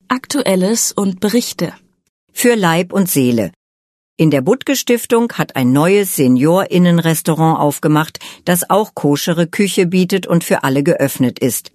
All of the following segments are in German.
Aktuelles und Berichte. Für Leib und Seele. In der Butke-Stiftung hat ein neues SeniorInnen-Restaurant aufgemacht, das auch koschere Küche bietet und für alle geöffnet ist.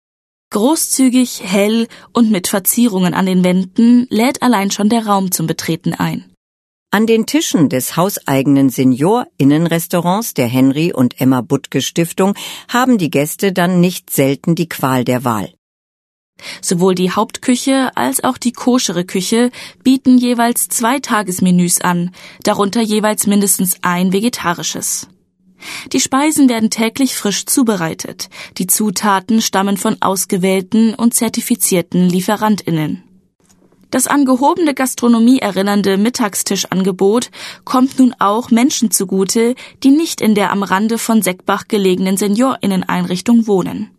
Großzügig, hell und mit Verzierungen an den Wänden lädt allein schon der Raum zum Betreten ein. An den Tischen des hauseigenen SeniorInnen-Restaurants der Henry und Emma Butke Stiftung haben die Gäste dann nicht selten die Qual der Wahl. Sowohl die Hauptküche als auch die koschere Küche bieten jeweils 2 Tagesmenüs an, darunter jeweils mindestens ein vegetarisches. Die Speisen werden täglich frisch zubereitet. Die Zutaten stammen von ausgewählten und zertifizierten LieferantInnen. Das an gehobene Gastronomie erinnernde Mittagstischangebot kommt nun auch Menschen zugute, die nicht in der am Rande von Seckbach gelegenen SeniorInnen-Einrichtung wohnen.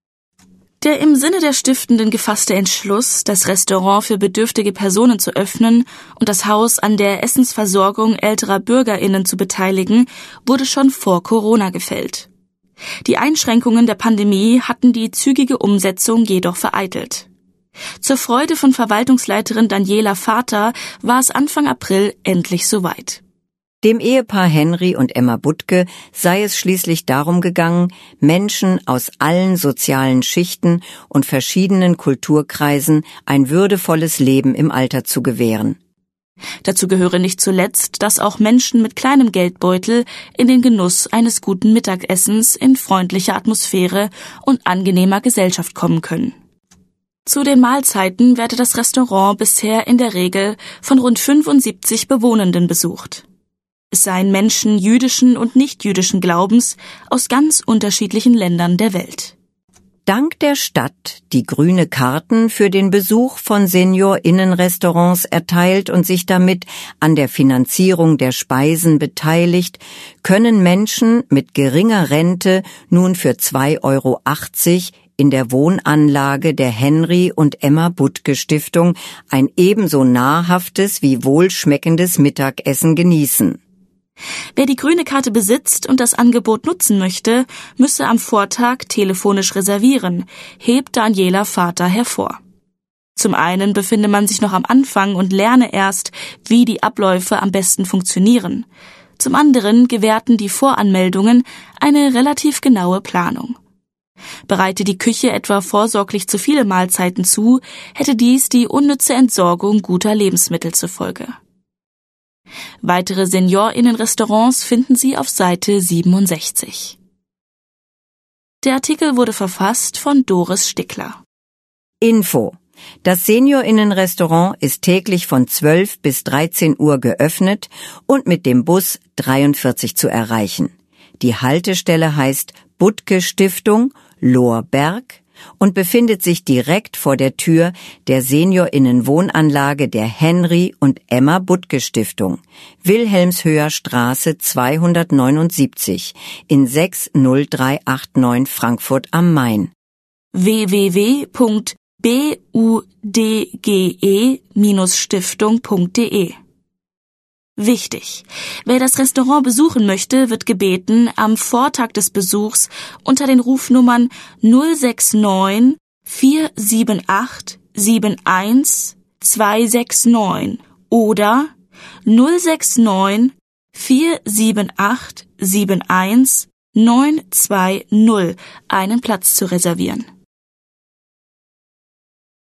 Der im Sinne der Stiftenden gefasste Entschluss, das Restaurant für bedürftige Personen zu öffnen und das Haus an der Essensversorgung älterer BürgerInnen zu beteiligen, wurde schon vor Corona gefällt. Die Einschränkungen der Pandemie hatten die zügige Umsetzung jedoch vereitelt. Zur Freude von Verwaltungsleiterin Daniela Vater war es Anfang April endlich soweit. Dem Ehepaar Henry und Emma Butke sei es schließlich darum gegangen, Menschen aus allen sozialen Schichten und verschiedenen Kulturkreisen ein würdevolles Leben im Alter zu gewähren. Dazu gehöre nicht zuletzt, dass auch Menschen mit kleinem Geldbeutel in den Genuss eines guten Mittagessens in freundlicher Atmosphäre und angenehmer Gesellschaft kommen können. Zu den Mahlzeiten werde das Restaurant bisher in der Regel von rund 75 Bewohnenden besucht. Es seien Menschen jüdischen und nichtjüdischen Glaubens aus ganz unterschiedlichen Ländern der Welt. Dank der Stadt, die grüne Karten für den Besuch von SeniorInnen-Restaurants erteilt und sich damit an der Finanzierung der Speisen beteiligt, können Menschen mit geringer Rente nun für 2,80 € in der Wohnanlage der Henry und Emma Butke Stiftung ein ebenso nahrhaftes wie wohlschmeckendes Mittagessen genießen. Wer die grüne Karte besitzt und das Angebot nutzen möchte, müsse am Vortag telefonisch reservieren, hebt Daniela Vater hervor. Zum einen befinde man sich noch am Anfang und lerne erst, wie die Abläufe am besten funktionieren. Zum anderen gewährten die Voranmeldungen eine relativ genaue Planung. Bereite die Küche etwa vorsorglich zu viele Mahlzeiten zu, hätte dies die unnütze Entsorgung guter Lebensmittel zur Folge. Weitere SeniorInnen-Restaurants finden Sie auf Seite 67. Der Artikel wurde verfasst von Doris Stickler. Info: Das SeniorInnen-Restaurant ist täglich von 12 bis 13 Uhr geöffnet und mit dem Bus 43 zu erreichen. Die Haltestelle heißt Butke Stiftung, Lohrberg und befindet sich direkt vor der Tür der SeniorInnen-Wohnanlage der Henry und Emma Butke Stiftung, Wilhelmshöher Straße 279 in 60389 Frankfurt am Main. www.budge-stiftung.de Wichtig: Wer das Restaurant besuchen möchte, wird gebeten, am Vortag des Besuchs unter den Rufnummern 069 478 71 269 oder 069 478 71 920 einen Platz zu reservieren.